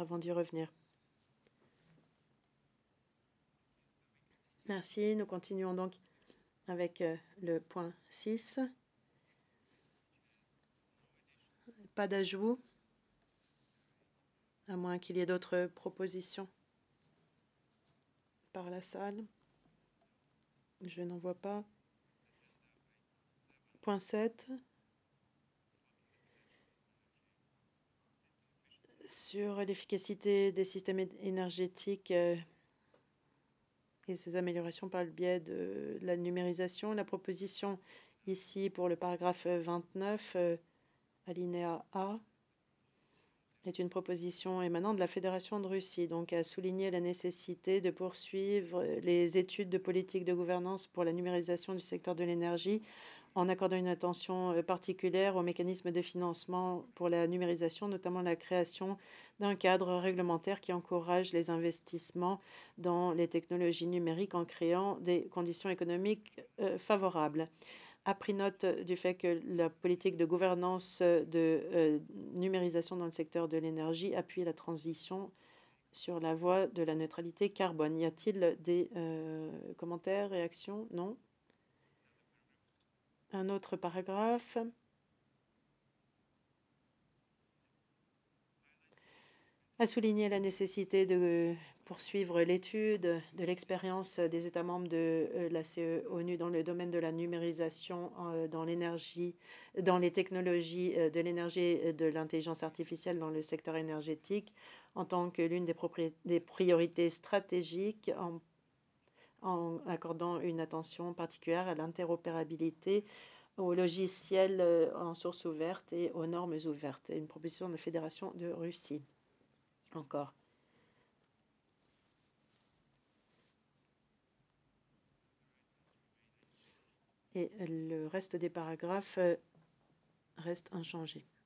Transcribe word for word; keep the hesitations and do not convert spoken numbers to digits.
avant d'y revenir. Merci. Nous continuons donc avec euh, le point six. Pas d'ajout, à moins qu'il y ait d'autres propositions par la salle. Je n'en vois pas. Point sept. Sur l'efficacité des systèmes énergétiques euh, et ses améliorations par le biais de la numérisation. La proposition ici pour le paragraphe vingt-neuf, euh, alinéa A, est une proposition émanant de la Fédération de Russie, donc à souligner la nécessité de poursuivre les études de politique de gouvernance pour la numérisation du secteur de l'énergie en accordant une attention particulière aux mécanismes de financement pour la numérisation, notamment la création d'un cadre réglementaire qui encourage les investissements dans les technologies numériques en créant des conditions économiques euh, favorables. A pris note du fait que la politique de gouvernance de euh, numérisation dans le secteur de l'énergie appuie la transition sur la voie de la neutralité carbone. Y a-t-il des euh, commentaires, réactions? Non. Un autre paragraphe. A souligné la nécessité de poursuivre l'étude de l'expérience des États membres de euh, la C E O N U dans le domaine de la numérisation euh, dans l'énergie, dans les technologies euh, de l'énergie et de l'intelligence artificielle dans le secteur énergétique en tant que l'une des, des priorités stratégiques en, en accordant une attention particulière à l'interopérabilité, aux logiciels euh, en source ouverte et aux normes ouvertes. Une proposition de la Fédération de Russie. Encore. Et le reste des paragraphes reste inchangé.